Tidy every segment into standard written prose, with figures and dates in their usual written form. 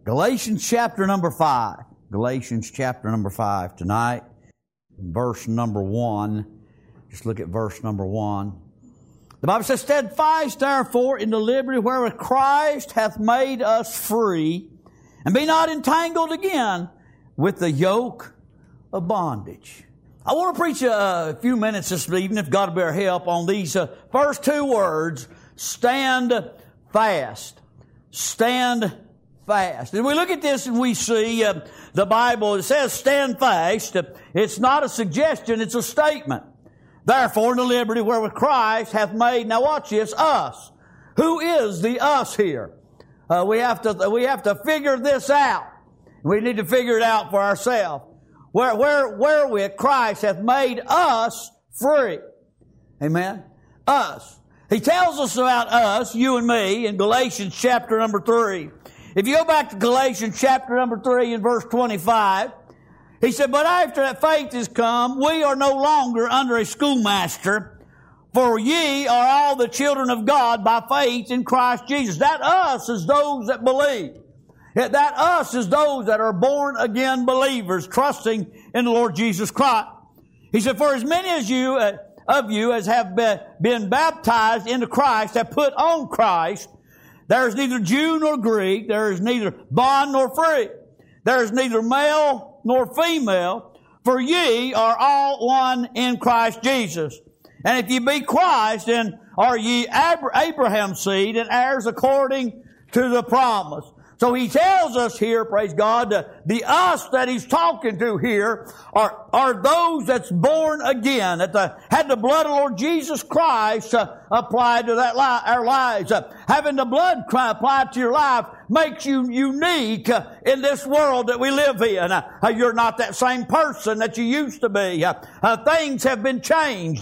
Galatians chapter number 5. Galatians chapter number 5 tonight. Verse number 1. Just look at verse number 1. The Bible says, "Steadfast therefore in the liberty wherewith Christ hath made us free, and be not entangled again with the yoke of bondage." I want to preach a few minutes this evening, if God will bear help, on these first two words, stand fast. Stand fast. And we look at this and we see the Bible, it says stand fast. It's not a suggestion, it's a statement. "Therefore, in the liberty wherewith Christ hath made," now watch this, "us." Who is the us here? We have to figure this out. We need to figure it out for ourselves. Wherewith Christ hath made us free. Amen? Us. He tells us about us, you and me, in Galatians chapter number 3. If you go back to Galatians chapter number 3 and verse 25, he said, "But after that faith is come, we are no longer under a schoolmaster, for ye are all the children of God by faith in Christ Jesus." That us is those that believe. That us is those that are born again believers, trusting in the Lord Jesus Christ. He said, "For as many as of you as have been baptized into Christ have put on Christ. There is neither Jew nor Greek, there is neither bond nor free, there is neither male nor female, for ye are all one in Christ Jesus. And if ye be Christ, then are ye Abraham's seed and heirs according to the promise." So he tells us here, praise God, the us that he's talking to here are those that's born again, that had the blood of Lord Jesus Christ applied to our lives. Having the blood applied to your life makes you unique in this world that we live in. You're not that same person that you used to be. Things have been changed.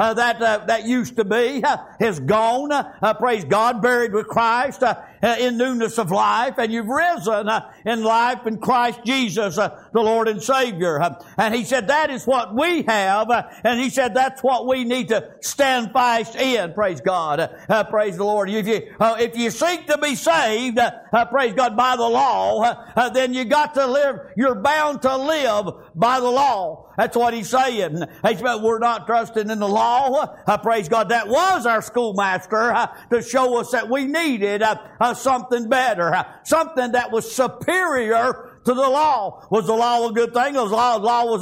That used to be is gone. Praise God, buried with Christ in newness of life, and you've risen in life in Christ Jesus, the Lord and Savior. And he said that is what we have, and he said that's what we need to stand fast in. Praise God. Praise the Lord. If you seek to be saved, praise God, by the law, then you got to live, you're bound to live by the law. That's what he's saying. He said, we're not trusting in the law. Praise God. That was our schoolmaster to show us that we needed something better, something that was superior to the law. Was the law a good thing? The law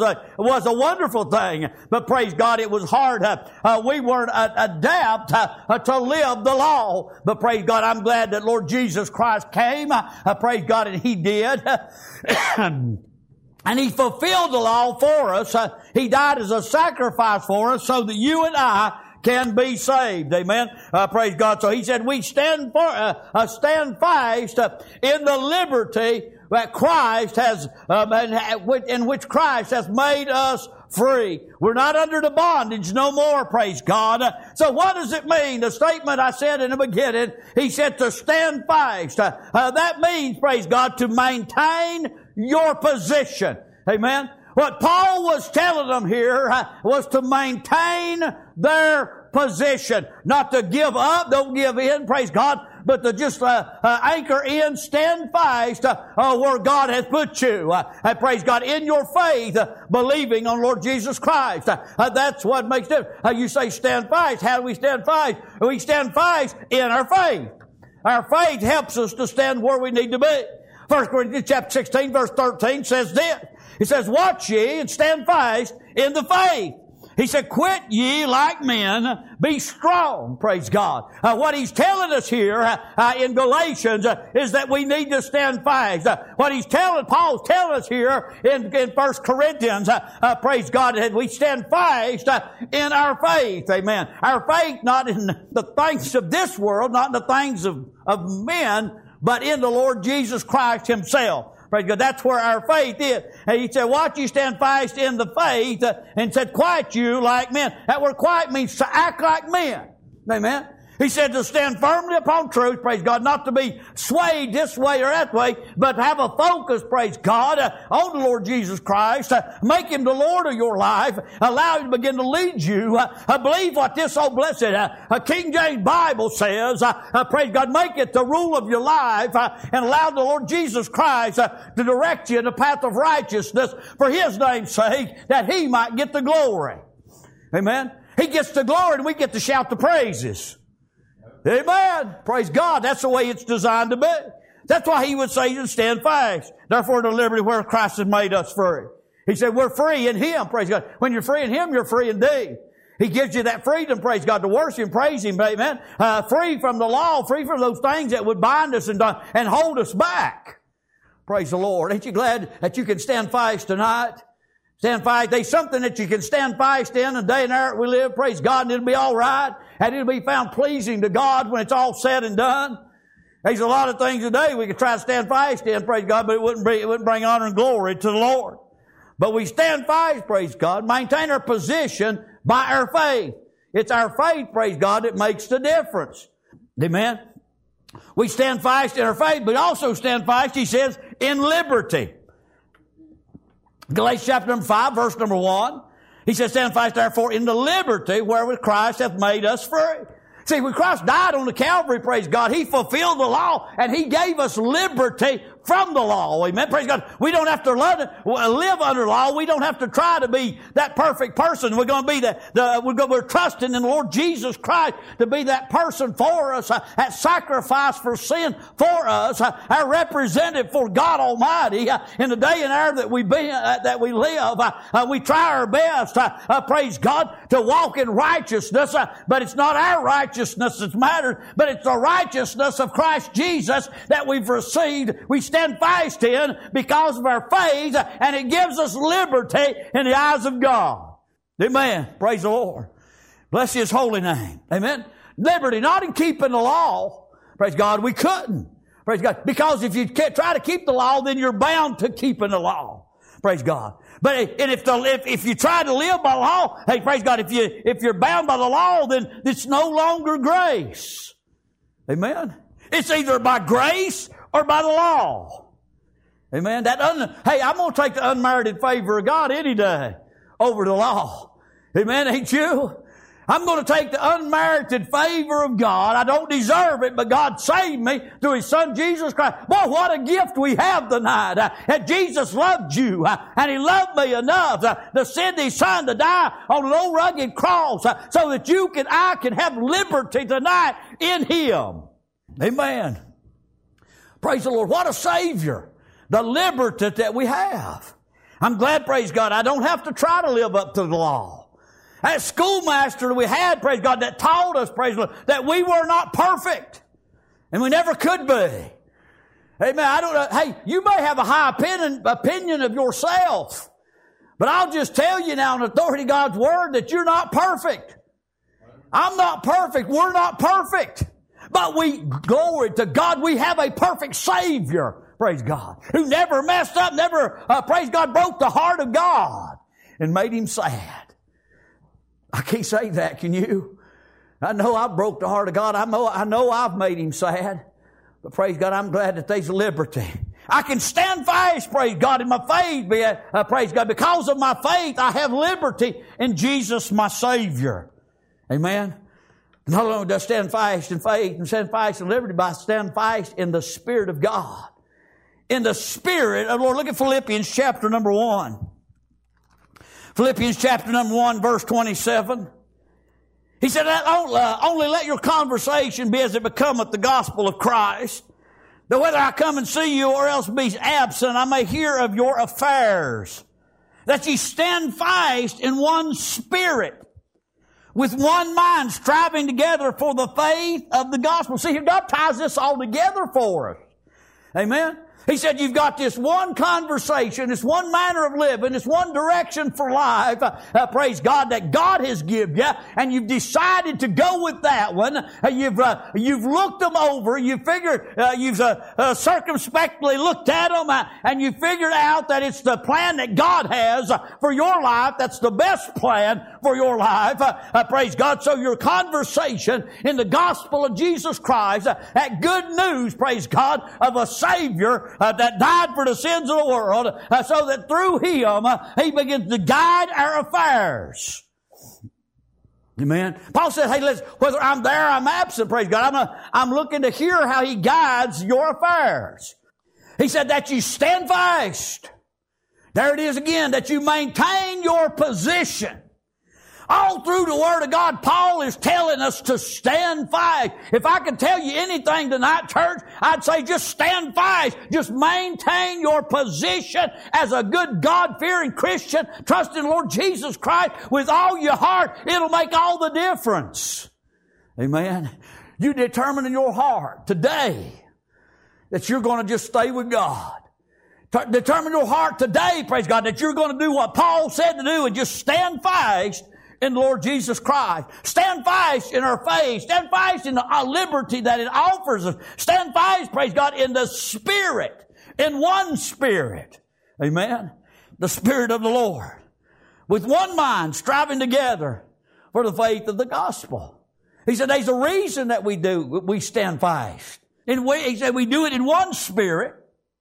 was a wonderful thing. But praise God, it was hard. We weren't adept to live the law. But praise God, I'm glad that Lord Jesus Christ came. Praise God, and He did. And He fulfilled the law for us. He died as a sacrifice for us so that you and I can be saved. Amen. Praise God. So He said we stand fast in the liberty that Christ has, in which Christ has made us free. We're not under the bondage no more, praise God. So what does it mean? The statement I said in the beginning, he said to stand fast. That means, praise God, to maintain your position. Amen. What Paul was telling them here was to maintain their position. Not to give up, don't give in, praise God, but to just anchor in, stand fast where God has put you. And praise God, in your faith, believing on Lord Jesus Christ. That's what makes it. You say stand fast. How do we stand fast? We stand fast in our faith. Our faith helps us to stand where we need to be. 1 Corinthians chapter 16, verse 13 says this. It says, "Watch ye and stand fast in the faith." He said, "Quit ye like men, be strong." Praise God. What he's telling us here in Galatians is that we need to stand fast. Paul's telling us here in 1 Corinthians, praise God, that we stand fast in our faith. Amen. Our faith not in the things of this world, not in the things of men, but in the Lord Jesus Christ Himself. Praise God. That's where our faith is. And he said, "Watch you stand fast in the faith," and said, "Quiet you like men." That word quiet means to act like men. Amen. He said to stand firmly upon truth, praise God, not to be swayed this way or that way, but have a focus, praise God, on the Lord Jesus Christ. Make Him the Lord of your life. Allow Him to begin to lead you. Believe what this old blessed King James Bible says. Praise God, make it the rule of your life and allow the Lord Jesus Christ to direct you in the path of righteousness for His name's sake, that He might get the glory. Amen. He gets the glory and we get to shout the praises. Amen. Praise God. That's the way it's designed to be. That's why He would say to stand fast. Therefore, the liberty where Christ has made us free. He said we're free in Him. Praise God. When you're free in Him, you're free indeed. He gives you that freedom, praise God, to worship Him, praise Him, amen. Free from the law, free from those things that would bind us and hold us back. Praise the Lord. Ain't you glad that you can stand fast tonight? Stand fast. There's something that you can stand fast in the day and hour we live. Praise God, and it'll be all right. And it'll be found pleasing to God when it's all said and done. There's a lot of things today we could try to stand fast in, praise God, but it wouldn't bring honor and glory to the Lord. But we stand fast, praise God, maintain our position by our faith. It's our faith, praise God, that makes the difference. Amen. We stand fast in our faith, but also stand fast, he says, in liberty. Galatians chapter number 5, verse number 1. He says, stand fast therefore in the liberty wherewith Christ hath made us free. See, when Christ died on the Calvary, praise God, He fulfilled the law and He gave us liberty from the law. Amen. Praise God. We don't have to live under law. We don't have to try to be that perfect person. We're going to be we're trusting in the Lord Jesus Christ to be that person for us, that sacrifice for sin for us, our representative for God Almighty in the day and hour that we live. We try our best, praise God, to walk in righteousness, but it's not our righteousness that matters, but it's the righteousness of Christ Jesus that we've received. We stand fast in because of our faith, and it gives us liberty in the eyes of God. Amen. Praise the Lord. Bless His holy name. Amen. Liberty, not in keeping the law. Praise God, we couldn't. Praise God. Because if you try to keep the law, then you're bound to keeping the law. Praise God. But if you try to live by law, hey, praise God, if you're bound by the law, then it's no longer grace. Amen. It's either by grace or by the law. Amen. Hey, I'm going to take the unmerited favor of God any day over the law. Amen. Ain't you? I'm going to take the unmerited favor of God. I don't deserve it, but God saved me through His Son, Jesus Christ. Boy, what a gift we have tonight. And Jesus loved you, and He loved me enough to send His Son to die on an old rugged cross so that I can have liberty tonight in Him. Amen. Praise the Lord. What a Savior. The liberty that we have. I'm glad, praise God, I don't have to try to live up to the law. That schoolmaster that we had, praise God, that taught us, praise the Lord, that we were not perfect. And we never could be. Amen. I don't know. Hey, you may have a high opinion of yourself. But I'll just tell you now in authority of God's Word that you're not perfect. I'm not perfect. We're not perfect. But glory to God, we have a perfect Savior, praise God, who never messed up, praise God, broke the heart of God and made Him sad. I can't say that, can you? I know I broke the heart of God. I know I've made Him sad. But praise God, I'm glad that there's liberty. I can stand fast, praise God, in my faith. Praise God, because of my faith, I have liberty in Jesus, my Savior. Amen. Not only do I stand fast in faith and stand fast in liberty, but I stand fast in the Spirit of God. In the Spirit of the Lord. Look at Philippians chapter number 1. Philippians chapter number 1, verse 27. He said, only let your conversation be as it becometh the gospel of Christ, that whether I come and see you or else be absent, I may hear of your affairs. That ye stand fast in one spirit, with one mind, striving together for the faith of the gospel. See, God ties this all together for us. Amen. He said, you've got this one conversation, this one manner of living, this one direction for life, praise God, that God has given you, and you've decided to go with that one. You've looked them over, you figured, you've circumspectly looked at them, and you figured out that it's the plan that God has for your life. That's the best plan for your life. Praise God. So your conversation in the gospel of Jesus Christ, that good news, praise God, of a Savior that died for the sins of the world, so that through Him, He begins to guide our affairs. Amen. Paul says, hey, listen, whether I'm there or I'm absent, praise God, I'm looking to hear how He guides your affairs. He said that you stand fast. There it is again, that you maintain your position. All through the Word of God, Paul is telling us to stand fast. If I could tell you anything tonight, church, I'd say just stand fast. Just maintain your position as a good God-fearing Christian. Trust in the Lord Jesus Christ with all your heart. It'll make all the difference. Amen. You determine in your heart today that you're going to just stay with God. Determine your heart today, praise God, that you're going to do what Paul said to do and just stand fast in the Lord Jesus Christ. Stand fast in our faith. Stand fast in the liberty that it offers us. Stand fast, praise God, in the Spirit. In one Spirit. Amen. The Spirit of the Lord. With one mind, striving together for the faith of the gospel. He said there's a reason that we stand fast. He said we do it in one Spirit.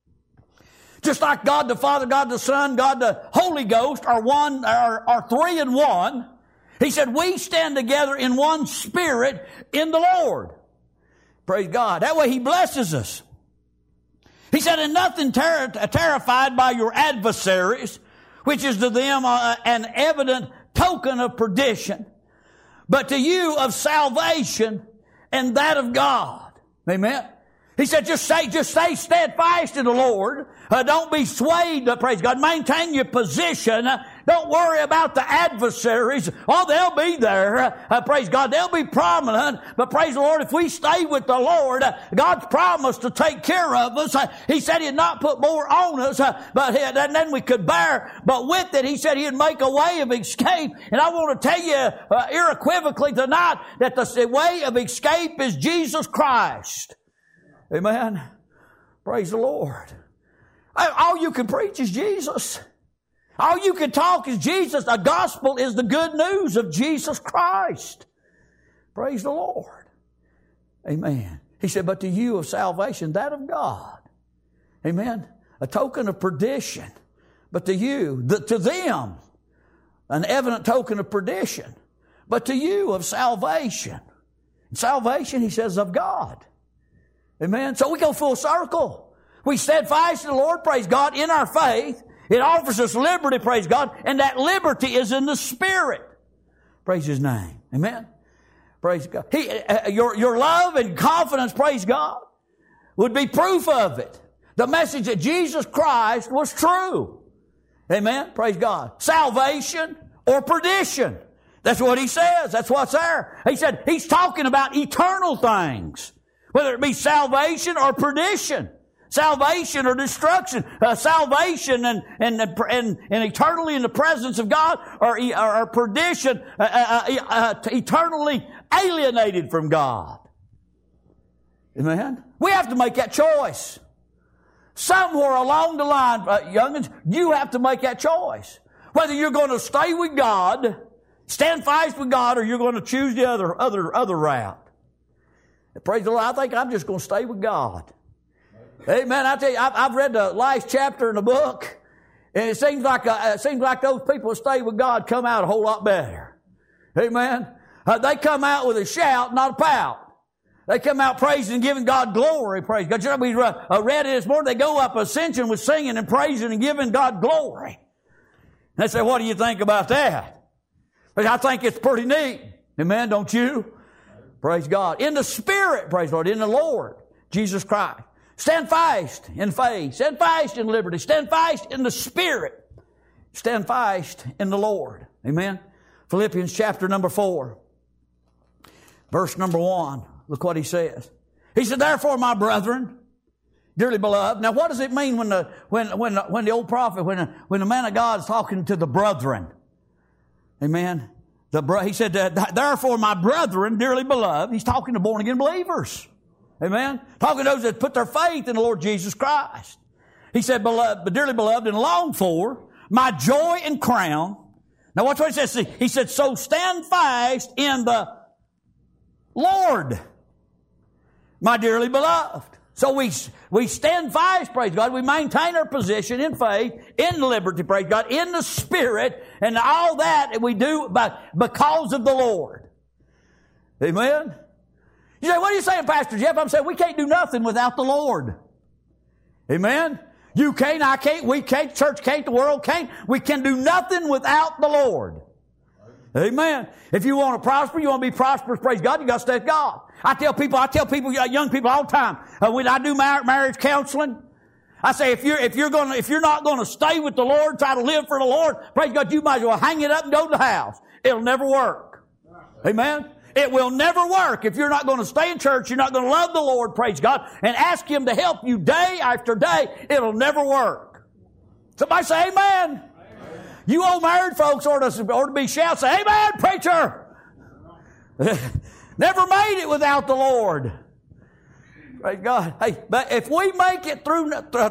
Just like God the Father, God the Son, God the Holy Ghost are three in one. He said, we stand together in one Spirit in the Lord. Praise God. That way He blesses us. He said, and nothing terrified by your adversaries, which is to them an evident token of perdition, but to you of salvation and that of God. Amen. He said, just stay steadfast in the Lord. Don't be swayed, praise God. Maintain your position. Don't worry about the adversaries. Oh, they'll be there. Praise God. They'll be prominent. But praise the Lord, if we stay with the Lord, God's promised to take care of us. He said He'd not put more on us, and then we could bear. But with it, He said He'd make a way of escape. And I want to tell you unequivocally tonight that the way of escape is Jesus Christ. Amen. Praise the Lord. All you can preach is Jesus. All you can talk is Jesus. The gospel is the good news of Jesus Christ. Praise the Lord. Amen. He said, but to you of salvation, that of God. Amen. A token of perdition. But to you, to them, an evident token of perdition. But to you of salvation. Salvation, he says, of God. Amen. So we go full circle. We steadfast in the Lord, praise God, in our faith. It offers us liberty, praise God, and that liberty is in the Spirit. Praise His name. Amen. Praise God. Your love and confidence, praise God, would be proof of it. The message that Jesus Christ was true. Amen. Praise God. Salvation or perdition. That's what He says. That's what's there. He said He's talking about eternal things. Whether it be salvation or perdition. Salvation or destruction. Salvation and eternally in the presence of God, or perdition, eternally alienated from God. Amen? We have to make that choice. Somewhere along the line, youngins, you have to make that choice. Whether you're going to stay with God, stand fast with God, or you're going to choose the other route. Praise the Lord. I think I'm just going to stay with God. Amen. I tell you, I've read the last chapter in the book, and it seems like those people who stay with God come out a whole lot better. Amen. They come out with a shout, not a pout. They come out praising and giving God glory. Praise God. You know, we read it this morning. They go up ascension with singing and praising and giving God glory. And they say, "What do you think about that?" But I think it's pretty neat. Amen. Don't you? Praise God. In the Spirit, praise the Lord, in the Lord, Jesus Christ. Stand fast in faith. Stand fast in liberty. Stand fast in the Spirit. Stand fast in the Lord. Amen. Philippians chapter number 4. Verse number 1. Look what he says. He said, therefore, my brethren, Dearly beloved. Now, what does it mean when the old prophet, when the man of God is talking to the brethren? Amen. He said, therefore, my brethren, dearly beloved, he's talking to born-again believers. Amen. Talking to those that put their faith in the Lord Jesus Christ. He said, dearly beloved, and long for my joy and crown. Now watch what he says. He said, so stand fast in the Lord, my dearly beloved. So we stand fast, praise God. We maintain our position in faith, in liberty, praise God, in the Spirit, and all that we do because of the Lord. Amen. You say, what are you saying, Pastor Jeff? I'm saying we can't do nothing without the Lord. Amen. You can't, I can't, we can't, church can't, the world can't. We can do nothing without the Lord. Amen. If you want to prosper, you want to be prosperous, praise God, you got to stay with God. I tell people, young people all the time, when I do marriage counseling, I say, if you're not going to stay with the Lord, try to live for the Lord, praise God, you might as well hang it up and go to the house. It'll never work. Amen. It will never work if you're not going to stay in church, you're not going to love the Lord, praise God, and ask Him to help you day after day. It'll never work. Somebody say amen. Amen. You old married folks ought to be shouting, say, amen, preacher. Never made it without the Lord. Praise God. Hey, but if we make it through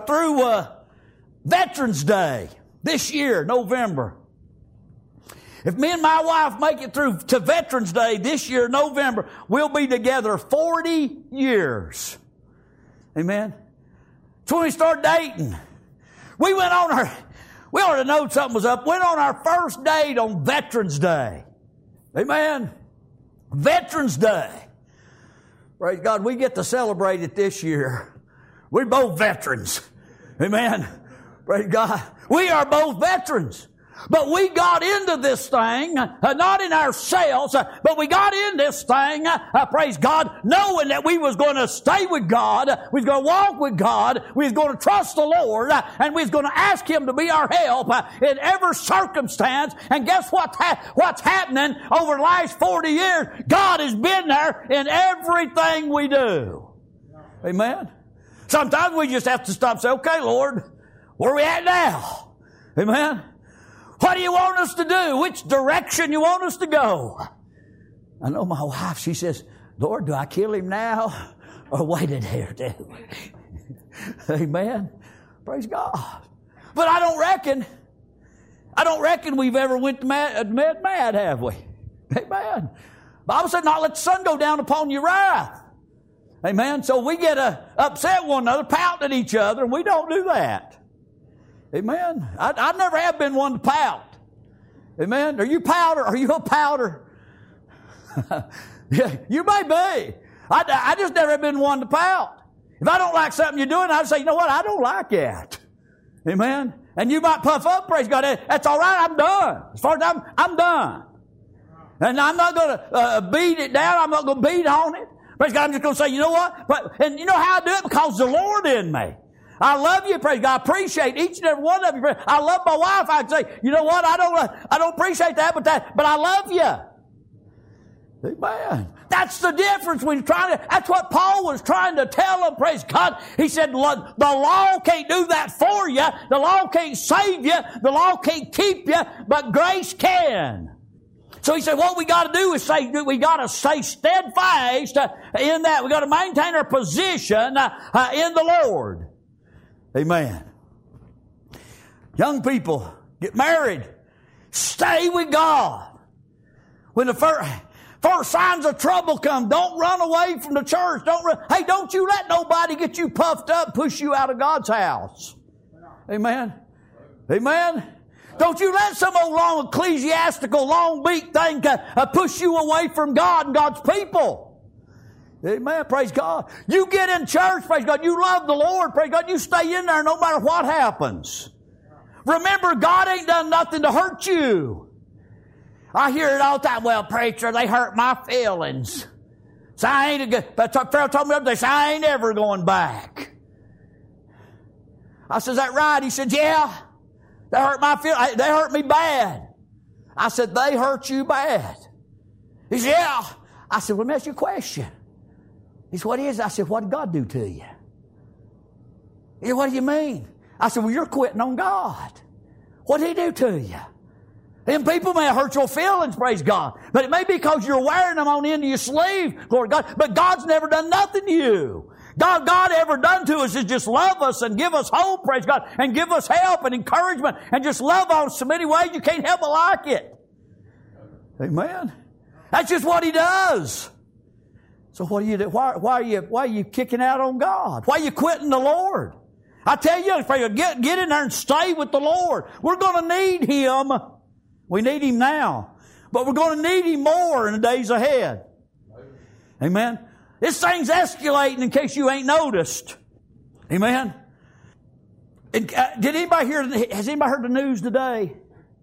Veterans Day this year, November, if me and my wife make it through to Veterans Day this year, November, we'll be together 40 years. Amen. That's when we started dating. We ought to know something was up. Went on our first date on Veterans Day. Amen. Veterans Day. Praise God, we get to celebrate it this year. We're both veterans. Amen. Praise God. We are both veterans. But we got into this thing, not in ourselves, but we got in this thing, praise God, knowing that we was going to stay with God, we was going to walk with God, we was going to trust the Lord, and we was going to ask Him to be our help in every circumstance. And guess what's happening over the last 40 years? God has been there in everything we do. Amen. Sometimes we just have to stop and say, okay, Lord, where are we at now? Amen. What do you want us to do? Which direction you want us to go? I know my wife, she says, Lord, do I kill him now or wait a day or two? Amen. Praise God. But I don't reckon we've ever went mad, have we? Amen. Bible said not let the sun go down upon your wrath. Amen. So we get upset one another, pout at each other, and we don't do that. Amen. I never have been one to pout. Amen. Are you a pouter? Yeah, you may be. I just never have been one to pout. If I don't like something you're doing, I'd say, you know what? I don't like that. Amen. And you might puff up, praise God. That's all right. I'm done. As far as I'm done. And I'm not going to beat it down. I'm not going to beat on it. Praise God. I'm just going to say, you know what? And you know how I do it? Because the Lord in me. I love you, praise God. I appreciate each and every one of you. I love my wife. I can say, you know what? I don't appreciate that, but I love you. Amen. That's the difference when you're that's what Paul was trying to tell them, praise God. He said, the law can't do that for you. The law can't save you. The law can't keep you, but grace can. So he said, what we got to do is we got to stay steadfast in that. We got to maintain our position in the Lord. Amen. Young people, get married. Stay with God. When the first signs of trouble come, don't run away from the church. Hey, don't you let nobody get you puffed up, push you out of God's house. Amen. Amen. Don't you let some old long ecclesiastical, long beat thing push you away from God and God's people. Amen. Praise God. You get in church, praise God. You love the Lord, praise God. You stay in there no matter what happens. Remember, God ain't done nothing to hurt you. I hear it all the time. Well, preacher, they hurt my feelings. So I ain't Pharaoh told me the other day, I ain't ever going back. I said, is that right? He said, yeah. They hurt my feelings. They hurt me bad. I said, they hurt you bad. He said, yeah. I said, well, let me ask you a question. He said, what is it? I said, what did God do to you? He said, what do you mean? I said, well, you're quitting on God. What did He do to you? And people may hurt your feelings, praise God. But it may be because you're wearing them on the end of your sleeve, glory to God. But God's never done nothing to you. God ever done to us is just love us and give us hope, praise God, and give us help and encouragement and just love on us so many ways you can't help but like it. Amen. That's just what He does. So what do you do? Why are you kicking out on God? Why are you quitting the Lord? I tell you, get in there and stay with the Lord. We're going to need Him. We need Him now. But we're going to need Him more in the days ahead. Amen. This thing's escalating in case you ain't noticed. Amen. And, has anybody heard the news today?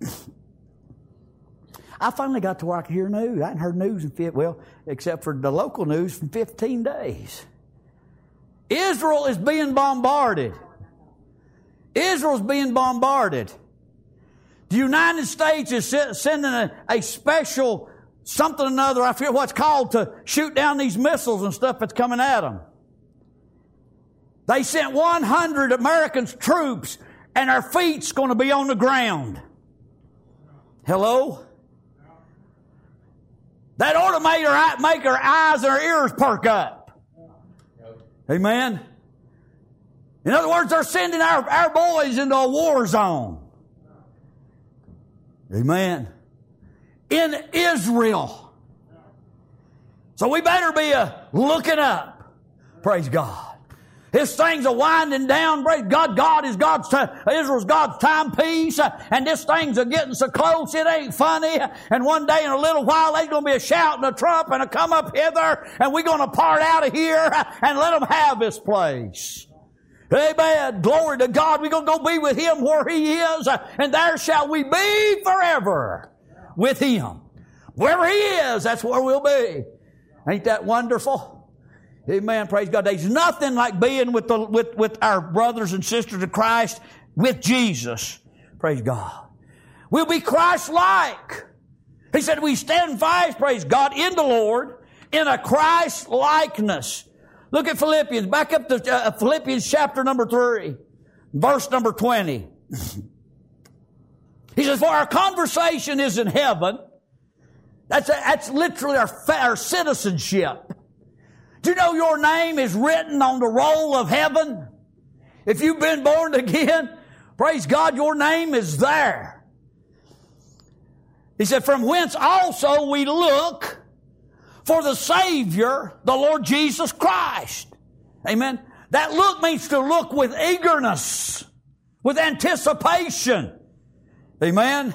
I finally got to where I could hear news. I hadn't heard news except for the local news from 15 days. Israel is being bombarded. Israel's being bombarded. The United States is sending a special something or another, I forget what it's called, to shoot down these missiles and stuff that's coming at them. They sent 100 American troops and our feet's going to be on the ground. Hello? That ought to make our eyes and our ears perk up. Amen? In other words, they're sending our boys into a war zone. Amen. In Israel. So we better be looking up. Praise God. This thing's a winding down. Praise God. God is Israel's God's timepiece. And this thing's a getting so close it ain't funny. And one day in a little while there's going to be a shout and a trump and a come up hither. And we're going to part out of here and let them have this place. Amen. Glory to God. We're going to go be with Him where He is. And there shall we be forever with Him. Wherever He is, that's where we'll be. Ain't that wonderful? Amen. Praise God. There's nothing like being with our brothers and sisters in Christ with Jesus. Praise God. We'll be Christ-like. He said we stand fast, praise God, in the Lord in a Christ-likeness. Look at Philippians. Back up to Philippians chapter number 3, verse number 20. He says, for our conversation is in heaven. That's literally our citizenship. Do you know your name is written on the roll of heaven? If you've been born again, praise God, your name is there. He said, from whence also we look for the Savior, the Lord Jesus Christ. Amen. That look means to look with eagerness, with anticipation. Amen.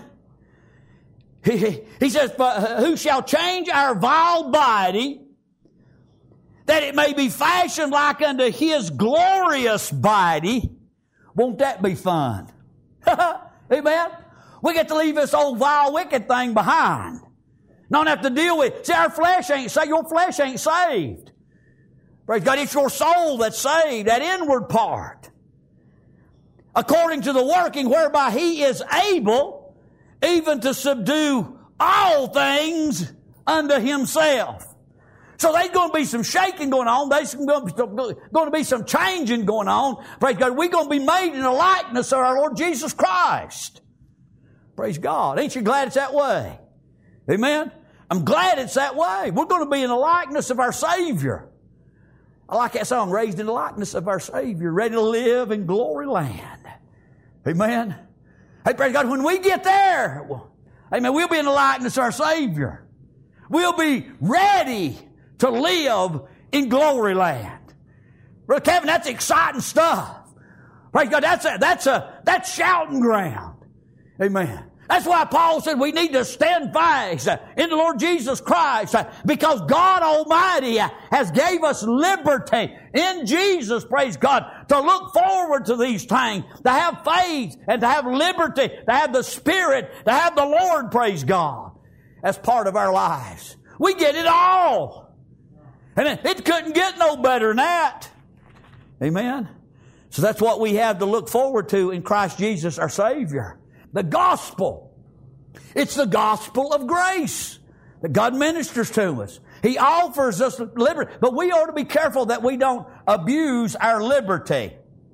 He says, who shall change our vile body, that it may be fashioned like unto His glorious body. Won't that be fun? Amen. We get to leave this old vile wicked thing behind. Don't have to deal with it. See, your flesh ain't saved. Praise God, it's your soul that's saved, that inward part. According to the working whereby He is able even to subdue all things unto Himself. So there's going to be some shaking going on. There's going to be some changing going on. Praise God. We're going to be made in the likeness of our Lord Jesus Christ. Praise God. Ain't you glad it's that way? Amen? I'm glad it's that way. We're going to be in the likeness of our Savior. I like that song, raised in the likeness of our Savior, ready to live in glory land. Amen? Hey, praise God, when we get there, amen, we'll be in the likeness of our Savior. We'll be ready to live in glory land. Brother Kevin, that's exciting stuff. Praise God, that's shouting ground. Amen. That's why Paul said we need to stand fast in the Lord Jesus Christ, because God Almighty has gave us liberty in Jesus, praise God, to look forward to these things, to have faith and to have liberty, to have the Spirit, to have the Lord, praise God, as part of our lives. We get it all. And it couldn't get no better than that. Amen. So that's what we have to look forward to in Christ Jesus, our Savior. The gospel. It's the gospel of grace that God ministers to us. He offers us liberty. But we ought to be careful that we don't abuse our liberty.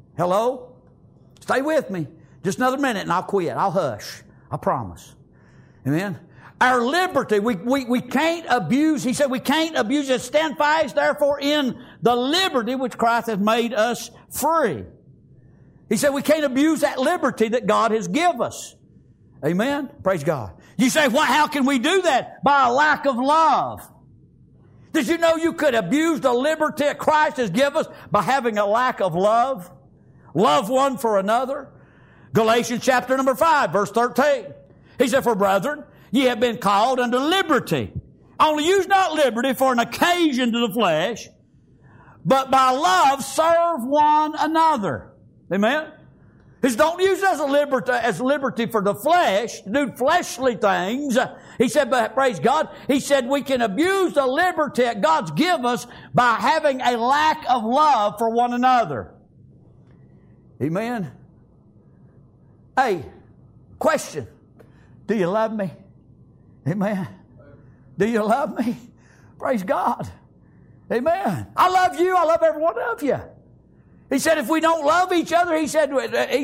Hello? Stay with me. Just another minute and I'll quit. I'll hush. I promise. Amen? Our liberty, we can't abuse. He said we can't abuse it. Stand fast, therefore, in the liberty which Christ has made us free. He said we can't abuse that liberty that God has given us. Amen? Praise God. You say, well, how can we do that? By a lack of love. Did you know you could abuse the liberty that Christ has given us by having a lack of love? Love one for another. Galatians chapter number 5, verse 13. He said, for brethren, ye have been called unto liberty. Only use not liberty for an occasion to the flesh, but by love serve one another. Amen? He said, don't use it as liberty for the flesh, to do fleshly things. He said, but praise God, he said we can abuse the liberty that God's given us by having a lack of love for one another. Amen? Hey, question. Do you love me? Amen. Do you love me? Praise God. Amen. I love you. I love every one of you. He said if we don't love each other, he said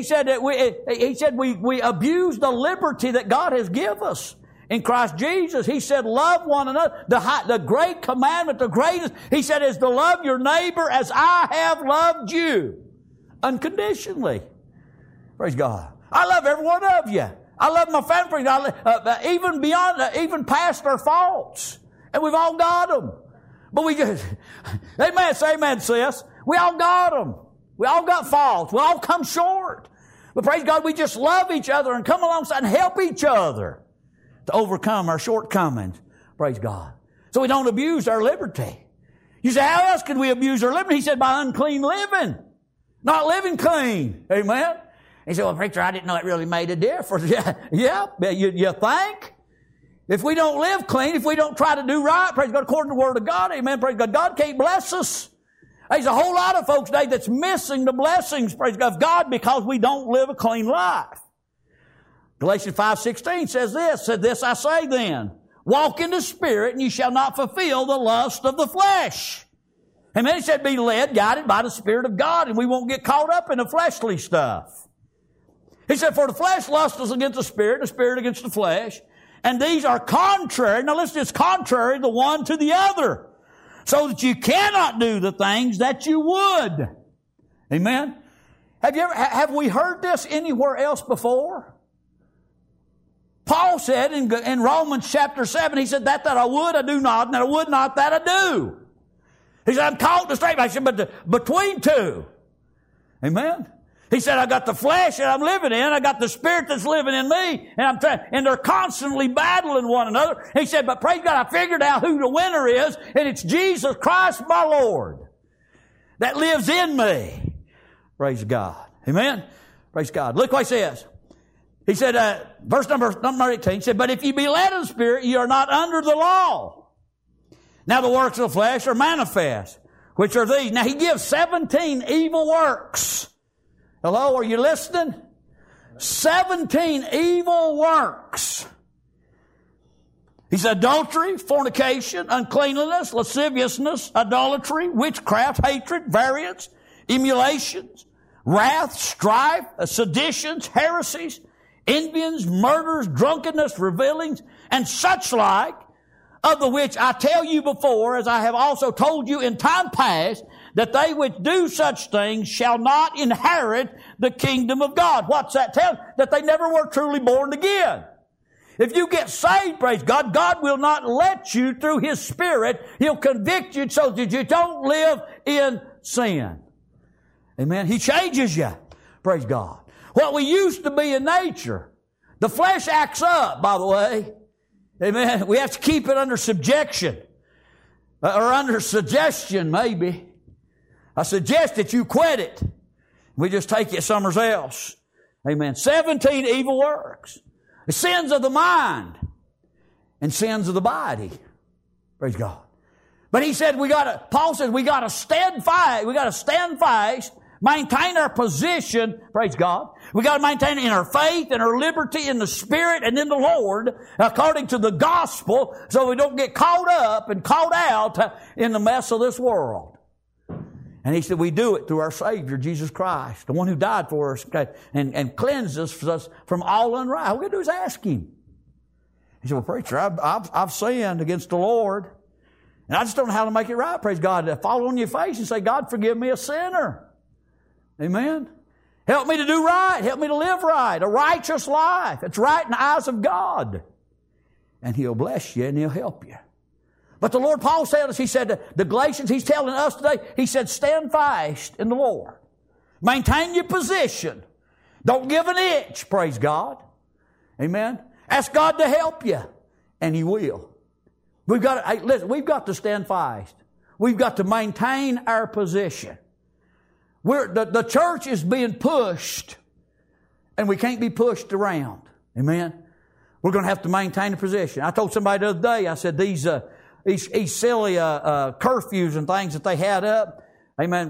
we abuse the liberty that God has given us in Christ Jesus. He said love one another. The great commandment, the greatest, he said, is to love your neighbor as I have loved you unconditionally. Praise God. I love every one of you. I love my family, even beyond, even past our faults. And we've all got them. But we just, amen, say amen, sis. We all got them. We all got faults. We all come short. But praise God, we just love each other and come alongside and help each other to overcome our shortcomings. Praise God. So we don't abuse our liberty. You say, how else can we abuse our liberty? He said, by unclean living. Not living clean. Amen. He said, well, preacher, I didn't know it really made a difference. Yeah, you think? If we don't live clean, if we don't try to do right, praise God, according to the Word of God, amen, praise God, God can't bless us. There's a whole lot of folks today that's missing the blessings, praise God, of God because we don't live a clean life. Galatians 5:16 said this I say then, walk in the Spirit and you shall not fulfill the lust of the flesh. Amen. He said be led, guided by the Spirit of God, and we won't get caught up in the fleshly stuff. He said, for the flesh lusts against the Spirit against the flesh. And these are contrary. Now listen, it's contrary the one to the other. So that you cannot do the things that you would. Amen? Have we heard this anywhere else before? Paul said in Romans chapter 7, he said, that I would, I do not, and that I would not, that I do. He said, I'm called to straight. I said, but between two. Amen? He said, I got the flesh that I'm living in. I got the Spirit that's living in me. And they're constantly battling one another. He said, but praise God, I figured out who the winner is. And it's Jesus Christ, my Lord, that lives in me. Praise God. Amen. Praise God. Look what he says. He said, verse number 18, he said, but if you be led of the Spirit, you are not under the law. Now the works of the flesh are manifest, which are these. Now he gives 17 evil works. Hello, are you listening? 17 evil works. He said adultery, fornication, uncleanness, lasciviousness, idolatry, witchcraft, hatred, variance, emulations, wrath, strife, seditions, heresies, envyings, murders, drunkenness, revilings, and such like, of the which I tell you before, as I have also told you in time past, that they which do such things shall not inherit the kingdom of God. What's that tell? That they never were truly born again. If you get saved, praise God, God will not let you through His Spirit. He'll convict you so that you don't live in sin. Amen. He changes you. Praise God. What we used to be in nature, the flesh acts up, by the way. Amen. We have to keep it under subjection. Or under suggestion, maybe. I suggest that you quit it. We just take it somewhere else. Amen. 17 evil works. The sins of the mind and sins of the body. Praise God. But he said Paul said we got to stand fast, maintain our position, praise God. We got to maintain it in our faith and our liberty in the Spirit and in the Lord according to the gospel so we don't get caught up and caught out in the mess of this world. And he said we do it through our Savior, Jesus Christ, the one who died for us and cleansed us from all unrighteousness. All we got to do is ask Him. He said, well, preacher, I've sinned against the Lord. And I just don't know how to make it right, praise God. Fall on your face and say, God, forgive me, a sinner. Amen. Help me to do right. Help me to live right. A righteous life. It's right in the eyes of God. And He'll bless you and He'll help you. But the Lord, Paul said, He said, the Galatians, he's telling us today, he said, stand fast in the Lord. Maintain your position. Don't give an inch, praise God. Amen. Ask God to help you, and He will. We've got to stand fast. We've got to maintain our position. The church is being pushed, and we can't be pushed around. Amen. We're going to have to maintain a position. I told somebody the other day, I said, these silly curfews and things that they had up, amen,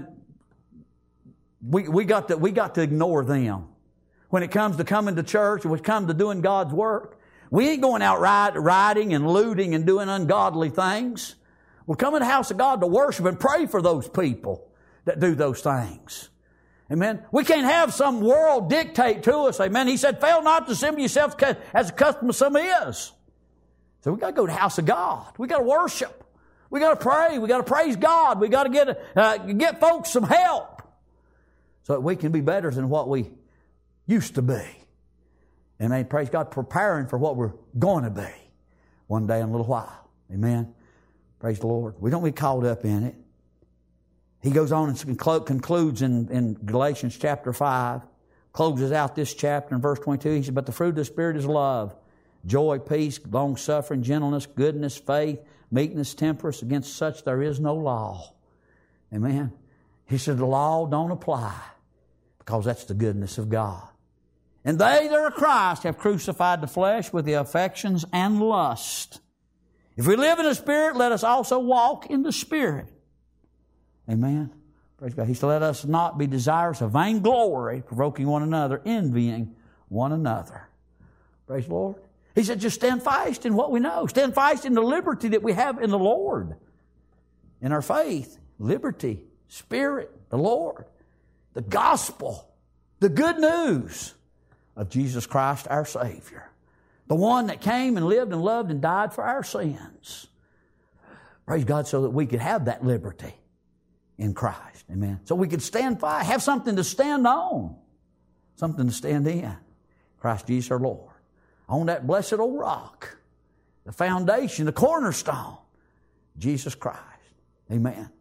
we got to ignore them. When it comes to coming to church, when it comes to doing God's work, we ain't going out rioting and looting and doing ungodly things. We're coming to the house of God to worship and pray for those people that do those things. Amen. We can't have some world dictate to us. Amen. He said, fail not to assemble yourselves as the custom of some is. So we got to go to the house of God. We got to worship. We got to pray. We got to praise God. We got to get folks some help so that we can be better than what we used to be. Amen. Praise God, preparing for what we're going to be one day in a little while. Amen. Praise the Lord. We don't get caught up in it. He goes on and concludes in Galatians chapter 5, closes out this chapter in verse 22. He said, but the fruit of the Spirit is love, joy, peace, long-suffering, gentleness, goodness, faith, meekness, temperance. Against such there is no law. Amen. He said the law don't apply because that's the goodness of God. And they that are Christ have crucified the flesh with the affections and lust. If we live in the Spirit, let us also walk in the Spirit. Amen. Praise God. He said, let us not be desirous of vainglory, provoking one another, envying one another. Praise the Lord. He said, just stand fast in what we know. Stand fast in the liberty that we have in the Lord. In our faith, liberty, Spirit, the Lord, the gospel, the good news of Jesus Christ our Savior. The one that came and lived and loved and died for our sins. Praise God, so that we could have that liberty in Christ. Amen. So we could stand fast, have something to stand on. Something to stand in. Christ Jesus our Lord. On that blessed old rock. The foundation, the cornerstone. Jesus Christ. Amen.